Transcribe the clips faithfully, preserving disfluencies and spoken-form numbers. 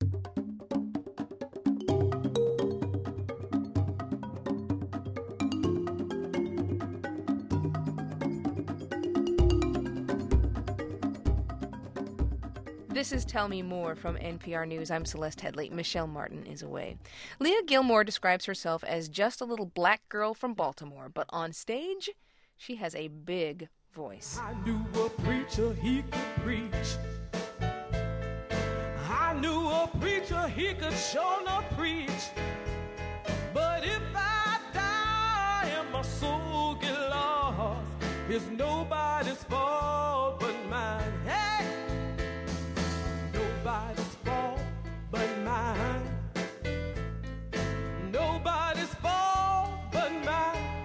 This is Tell Me More from N P R News. I'm Celeste Headley. Michelle Martin is away. Leah Gilmore describes herself as just a little black girl from Baltimore, but on stage, she has a big voice. I knew a preacher, he could preach. I knew a preacher, he could sure enough preach. But if I die and my soul get lost, it's nobody's fault but mine. Hey! Nobody's fault but mine. Nobody's fault but mine.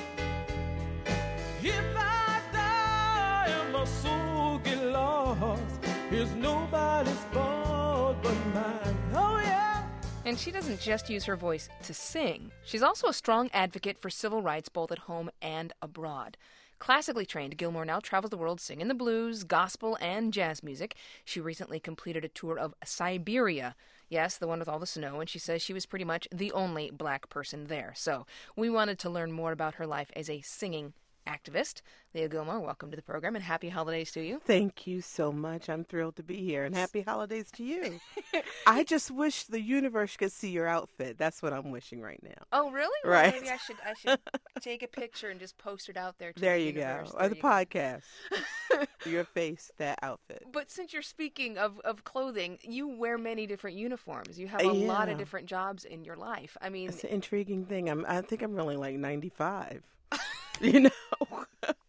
If I die and my soul get lost, it's nobody's fault but mine. Oh yeah. And she doesn't just use her voice to sing. She's also a strong advocate for civil rights both at home and abroad. Classically trained, Gilmore now travels the world singing the blues, gospel, and jazz music. She recently completed a tour of Siberia. Yes, the one with all the snow, and she says she was pretty much the only black person there. So we wanted to learn more about her life as a singing activist. Leah Gilmore, welcome to the program, and happy holidays to you. Thank you so much. I'm thrilled to be here, and happy holidays to you. I just wish the universe could see your outfit. That's what I'm wishing right now. Oh, really? Well, Right. maybe I should I should take a picture and just post it out there to There the you go. universe. Or There the you go. podcast. Your face, that outfit. But since you're speaking of, of clothing, you wear many different uniforms. You have a Uh, lot of yeah. different jobs in your life. I mean, It's an intriguing thing. I'm, I think I'm really like ninety-five. You know?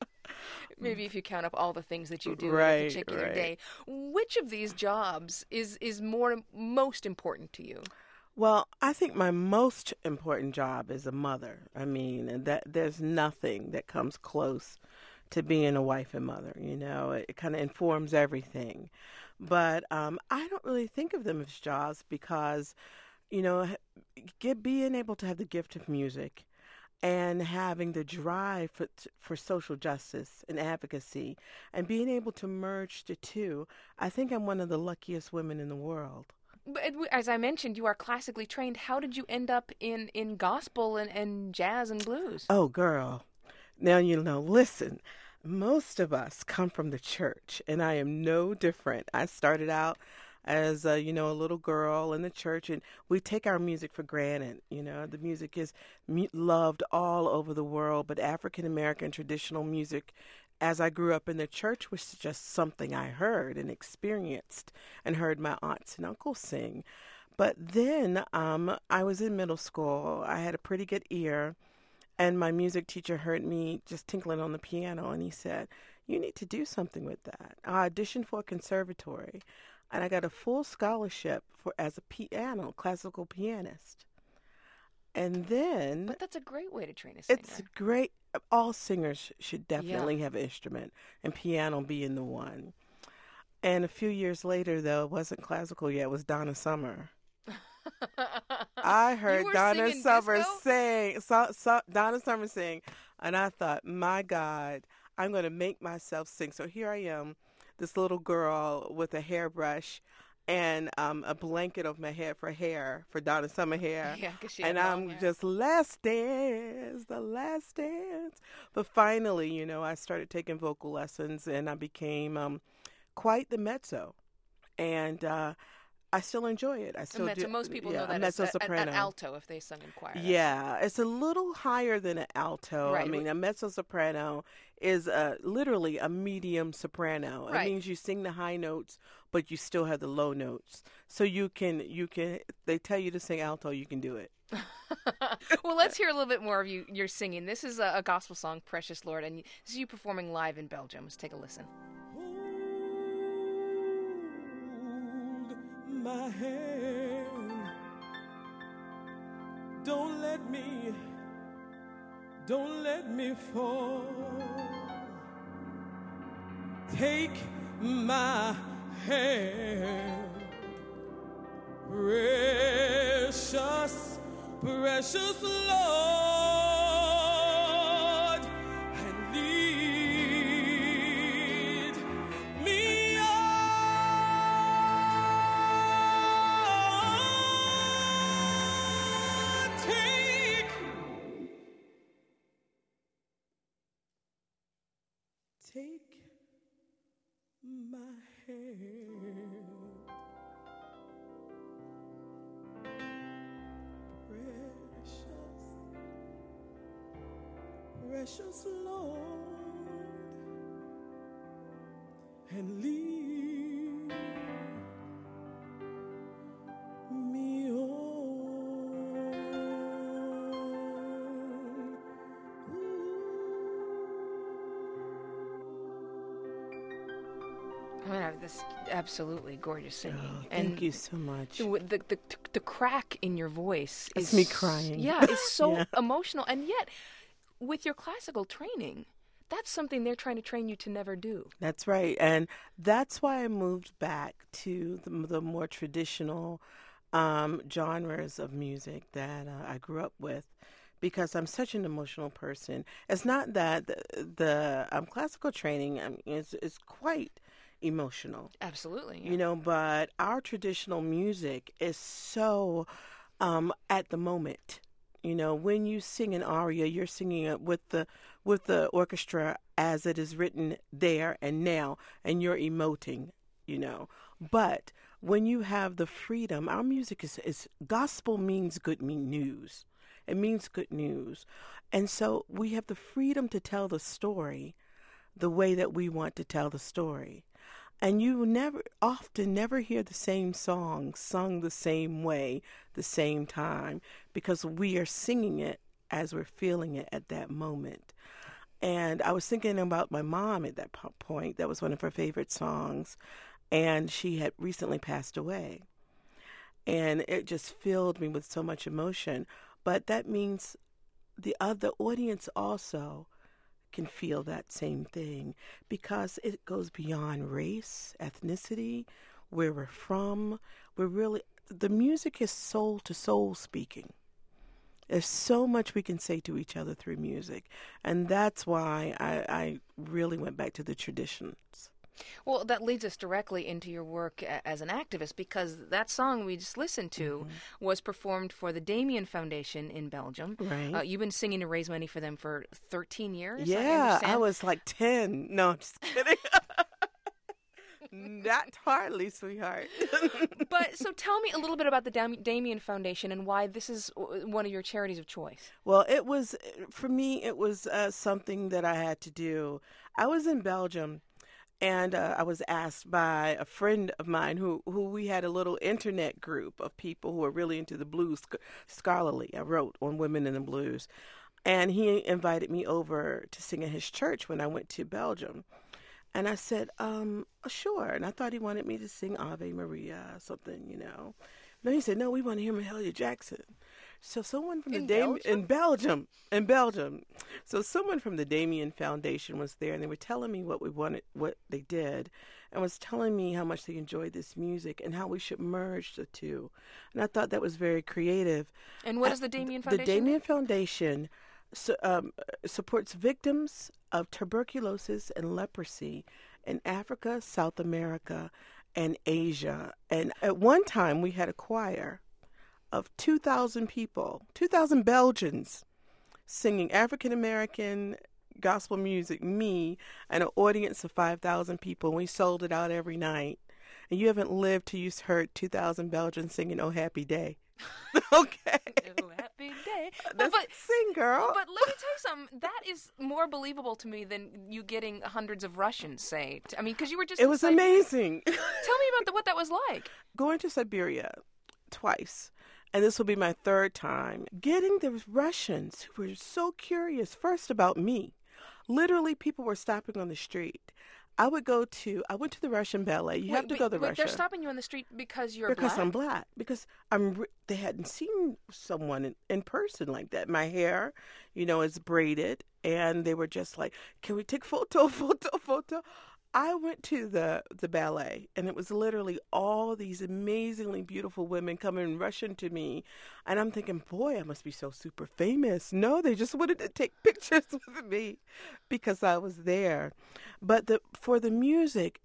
maybe if you count up all the things that you do in a Right, particular right. day. Which of these jobs is, is more most important to you? Well, I think my most important job is a mother. I mean, and that there's nothing that comes close to being a wife and mother. You know, it, it kind of informs everything. But um, I don't really think of them as jobs because, you know, get, being able to have the gift of music and having the drive for, for social justice and advocacy and being able to merge the two, I think I'm one of the luckiest women in the world. But as I mentioned, you are classically trained. How did you end up in, in gospel and, and jazz and blues? Oh, girl. Now, you know, listen, most of us come from the church, and I am no different. I started out as, a, you know, a little girl in the church, and we take our music for granted. You know, the music is mu- loved all over the world, but African-American traditional music, as I grew up in the church, was just something I heard and experienced and heard my aunts and uncles sing. But then um, I was in middle school. I had a pretty good ear, and my music teacher heard me just tinkling on the piano, and he said, "You need to do something with that." I auditioned for a conservatory, and I got a full scholarship for as a piano, classical pianist. And then But that's a great way to train a singer. it's great. All singers should definitely have an instrument, and piano being the one. And a few years later, though, it wasn't classical yet. It was Donna Summer. I heard You were Donna singing Summer disco? sing, so, so, Donna Summer sing, and I thought, my God, I'm going to make myself sing. So here I am, this little girl with a hairbrush and um, a blanket over my head for hair, for Donna Summer hair. Yeah, 'cause she had And long I'm hair. just, last dance, the last dance. But finally, you know, I started taking vocal lessons, and I became um, quite the mezzo. And uh, I still enjoy it. I still a mezzo. do. Most people yeah, know a that as mezzo a- an, soprano. an alto if they sung in choir. That's- Yeah, it's a little higher than an alto. I Right. mean, a mezzo soprano is uh, literally a medium soprano. Right. It means you sing the high notes, but you still have the low notes. So you can, you can. They tell you to sing alto, you can do it. Well, let's hear a little bit more of you. You're singing. This is a, a gospel song, "Precious Lord," and this is you performing live in Belgium. Let's take a listen. Hold my hand. Don't let me, don't let me fall. Take my hand. Precious, precious Lord, and lead me on Take my hand, precious, precious Lord, and lead me on. I mean, I- this absolutely gorgeous singing. Oh, and thank you so much. The, the, the, the crack in your voice It's is me crying. Yeah, it's so Yeah. emotional. And yet, with your classical training, that's something they're trying to train you to never do. That's right. And that's why I moved back to the, the more traditional um, genres of music that uh, I grew up with, because I'm such an emotional person. It's not that the, the um, classical training um, is, is quite emotional, Absolutely. you know, but our traditional music is so um, at the moment. You know, when you sing an aria, you're singing it with the with the orchestra as it is written there and now, and you're emoting. You know, but when you have the freedom, our music is, is gospel means good mean news. It means good news, and so we have the freedom to tell the story the way that we want to tell the story. And you never, often never hear the same song sung the same way, the same time, because we are singing it as we're feeling it at that moment. And I was thinking about my mom at that po- point. That was one of her favorite songs. And she had recently passed away. And it just filled me with so much emotion. But that means the other audience also can feel that same thing, because it goes beyond race, ethnicity, where we're from. We're really, the music is soul to soul speaking. There's so much we can say to each other through music. And that's why I, I really went back to the traditions. Well, that leads us directly into your work a- as an activist, because that song we just listened to Mm-hmm. was performed for the Damien Foundation in Belgium. Right. Uh, you've been singing to raise money for them for thirteen years. I Yeah, I, understand. was like ten. No, I'm just kidding. Not hardly, sweetheart. But so tell me a little bit about the Dam- Damien Foundation and why this is uh, one of your charities of choice. Well, it was, for me, it was uh, something that I had to do. I was in Belgium, and uh, I was asked by a friend of mine who, who we had a little internet group of people who were really into the blues, sc- scholarly. I wrote on women in the blues. And he invited me over to sing at his church when I went to Belgium. And I said, um, sure. And I thought he wanted me to sing Ave Maria, something, you know. No, he said, no, we want to hear Mahalia Jackson. So someone from the In Dam- Belgium? in Belgium, in Belgium. So someone from the Damien Foundation was there, and they were telling me what we wanted, what they did, and was telling me how much they enjoyed this music and how we should merge the two. And I thought that was very creative. And what Uh, does the Damien The Foundation do? Damien Foundation su- um, supports victims of tuberculosis and leprosy in Africa, South America, and Asia. And at one time, we had a choir of two thousand people, two thousand Belgians, singing African American gospel music, me, and an audience of five thousand people. And we sold it out every night. And you haven't lived till you've heard two thousand Belgians singing Oh Happy Day. Okay. Oh, happy day. Well, That's, but sing, girl. but let me tell you something. That is more believable to me than you getting hundreds of Russians, say. I mean, because you were just It in was Siberia. amazing. Tell me about the, what that was like. Going to Siberia twice, and this will be my third time, getting the Russians who were so curious, first about me. Literally, people were stopping on the street. I would go to, I went to the Russian ballet. You have Wait, to wait, go to wait, Russia. They're stopping you on the street because you're because black? I'm black. Because I'm, re- they hadn't seen someone in, in person like that. My hair, you know, is braided, and they were just like, "Can we take photo, photo, photo?" I went to the the ballet, and it was literally all these amazingly beautiful women coming rushing to me, and I'm thinking, boy, I must be so super famous. No, they just wanted to take pictures with me because I was there. But the for the music,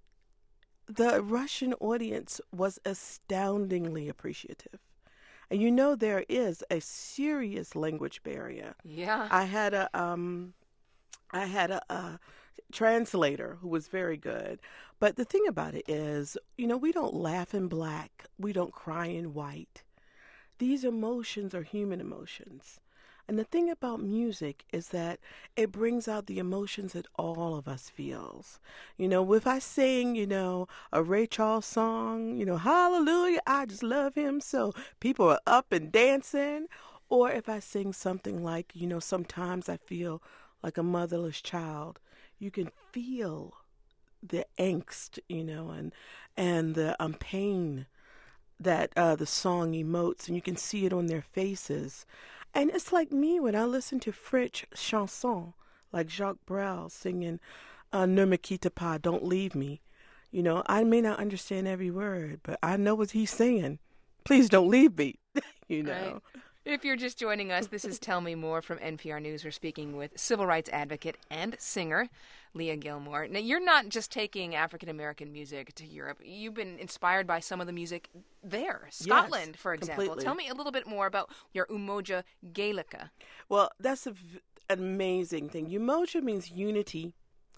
the Russian audience was astoundingly appreciative. And you know there is a serious language barrier. Yeah. I had a um I had a, a translator who was very good. But the thing about it is, you know, we don't laugh in black. We don't cry in white. These emotions are human emotions. And the thing about music is that it brings out the emotions that all of us feels. You know, if I sing, you know, a Ray Charles song, you know, hallelujah, I just love him so, people are up and dancing. Or if I sing something like, you know, sometimes I feel like a motherless child, you can feel the angst, you know, and and the um, pain that uh, the song emotes, and you can see it on their faces. And it's like me when I listen to French chansons, like Jacques Brel singing uh, Ne me quitte pas, Don't Leave Me. You know, I may not understand every word, but I know what he's saying. Please don't leave me, you know. Right. If you're just joining us, this is Tell Me More from N P R News. We're speaking with civil rights advocate and singer Leah Gilmore. Now, you're not just taking African-American music to Europe. You've been inspired by some of the music there. Scotland, Yes, for example. completely. Tell me a little bit more about your Umoja Gaelica. Well, that's a v- an amazing thing. Umoja means unity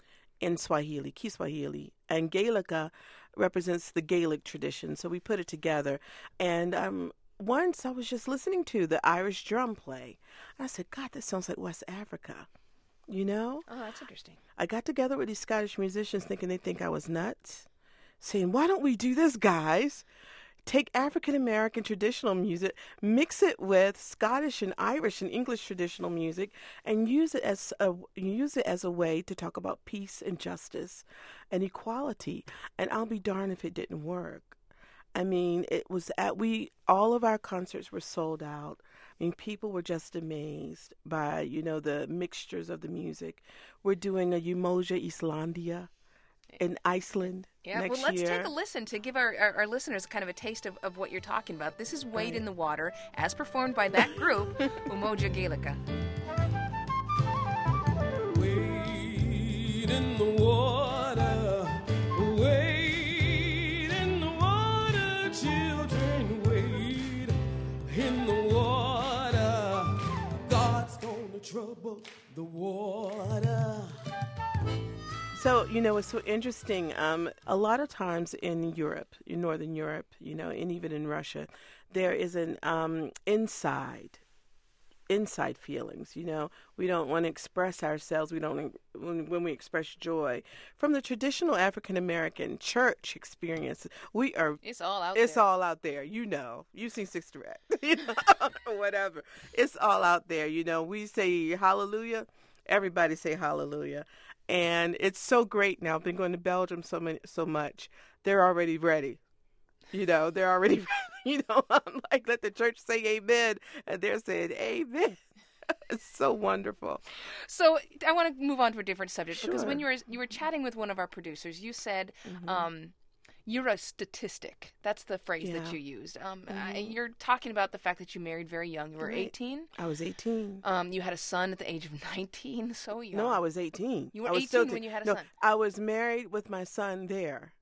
in Swahili, Kiswahili, and Gaelica represents the Gaelic tradition. So we put it together. And um, once I was just listening to the Irish drum play, and I said, God, this sounds like West Africa. You know? Oh, that's interesting. I got together with these Scottish musicians thinking they think I was nuts, saying, why don't we do this, guys? Take African American traditional music, mix it with Scottish and Irish and English traditional music, and use it as a use it as a way to talk about peace and justice and equality. And I'll be darned if it didn't work. I mean, it was at we all of our concerts were sold out. I mean, people were just amazed by, you know, the mixtures of the music. We're doing a Umoja Islandia in Iceland Yeah, next well, let's year. take a listen to give our, our, our listeners kind of a taste of, of what you're talking about. This is Wade Right. in the Water, as performed by that group, Umoja Gaelica. Wade in the water, wade in the water, children, wade in the water. God's gonna trouble the water. So, you know, it's so interesting. Um, a lot of times in Europe, in Northern Europe, you know, and even in Russia, there is an um, inside, inside feelings. You know, we don't want to express ourselves. We don't when, when we express joy. From the traditional African American church experience, we are. It's all out It's there. all out there, you know. You've seen Sister Act, you know, or whatever. It's all out there, you know. We say hallelujah. Everybody say hallelujah. And it's so great now. I've been going to Belgium so many, so much. They're already ready. You know, they're already ready. You know, I'm like, let the church say amen. And they're saying amen. It's so wonderful. So I want to move on to a different subject because when you Sure. were you were chatting with one of our producers, you said um, you're a statistic. That's the phrase that Yeah. you used. Um, I, you're talking about the fact that you married very young. You were Right. eighteen. I was eighteen. Um, you had a son at the age of nineteen. So young. No, I was eighteen. You were I was eighteen still when you had a no, son. I was married with my son there.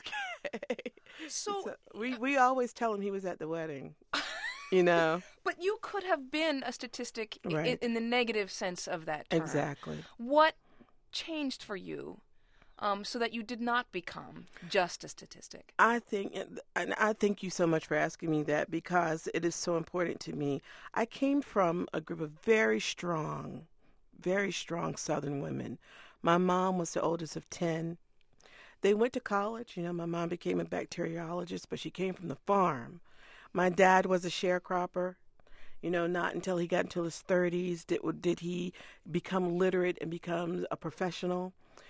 Okay. So, So we, we always tell him he was at the wedding. You know? but you could have been a statistic i- Right. in, in the negative sense of that term. Exactly. What changed for you um, so that you did not become just a statistic? I think, and I thank you so much for asking me that because it is so important to me. I came from a group of very strong, very strong Southern women. My mom was the oldest of ten. They went to college. You know, my mom became a bacteriologist, but she came from the farm. My dad was a sharecropper. You know, not until he got into his thirties did, did he become literate and become a professional.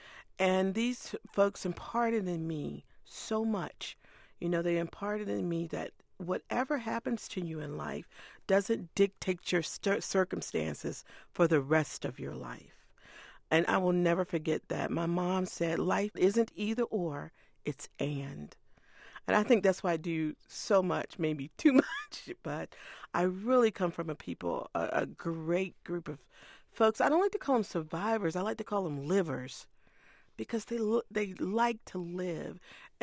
And these folks imparted in me so much. You know, they imparted in me that whatever happens to you in life doesn't dictate your st- circumstances for the rest of your life. And I will never forget that. My mom said, life isn't either or, it's and. And I think that's why I do so much, maybe too much, but I really come from a people, a, a great group of folks. I don't like to call them survivors. I like to call them livers because they lo- they like to live.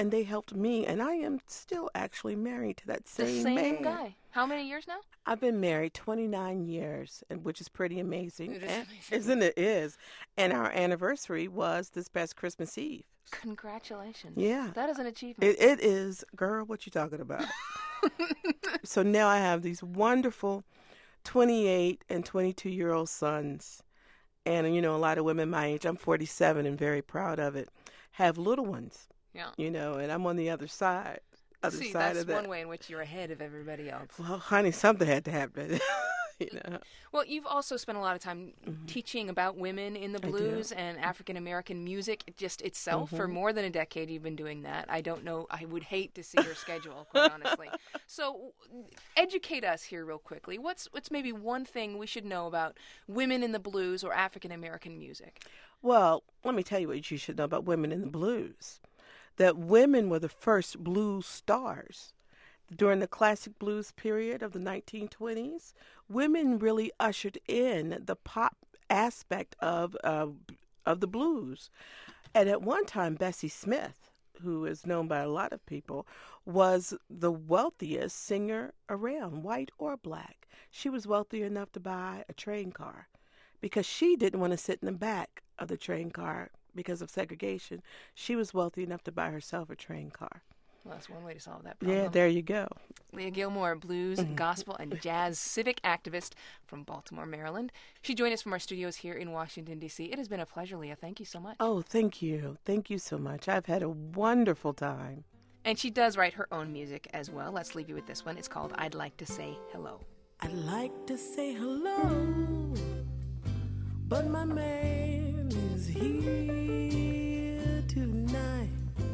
and they helped me, and I am still actually married to that The same, same man. guy. How many years now? I've been married twenty-nine years, and which is pretty amazing. It is And- amazing. Isn't it? Is. And our anniversary was this past Christmas Eve. Congratulations. Yeah. That is an achievement. It, it is, girl, what you talking about? So now I have these wonderful twenty-eight and twenty-two-year-old sons. And, you know, a lot of women my age, I'm forty-seven and very proud of it, have little ones, Yeah. you know, and I'm on the other side. Other See, side that's of that. one way in which you're ahead of everybody else. Well, honey, something had to happen. you know. Well, you've also spent a lot of time teaching about women in the Mm-hmm. I do. blues and African American music just itself. For Mhm. more than a decade, you've been doing that. I don't know. I would hate to see your schedule, quite honestly. So, educate us here real quickly. What's what's maybe one thing we should know about women in the blues or African American music? Well, let me tell you what you should know about women in the blues. That women were the first blues stars. During the classic blues period of the nineteen twenties, women really ushered in the pop aspect of uh, of the blues. And at one time, Bessie Smith, who is known by a lot of people, was the wealthiest singer around, white or black. She was wealthy enough to buy a train car because she didn't want to sit in the back of the train car because of segregation. She was wealthy enough to buy herself a train car. Well, that's one way to solve that problem. Yeah, there you go. Leah Gilmore, blues, gospel, and jazz civic activist from Baltimore, Maryland. She joined us from our studios here in Washington, D C. It has been a pleasure, Leah. Thank you so much. Oh, thank you. Thank you so much. I've had a wonderful time. And she does write her own music as well. Let's leave you with this one. It's called I'd Like to Say Hello. I'd like to say hello, but my man is here tonight.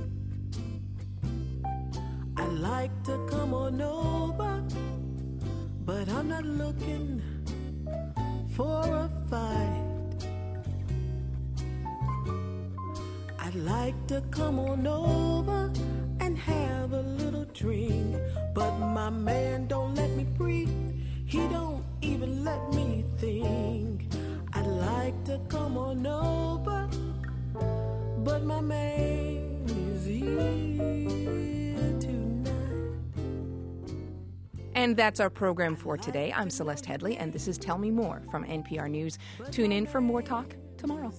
I'd like to come on over, but I'm not looking for a fight. I'd like to come on over and have a little drink, but my man don't let me breathe. He don't even let me think. I'd like to come on over, but my man is here tonight. And that's our program for today. I'm Celeste Headley, and this is Tell Me More from N P R News. Tune in for more talk tomorrow.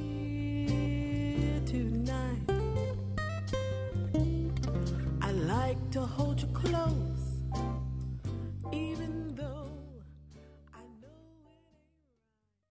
Here tonight. I like to hold you close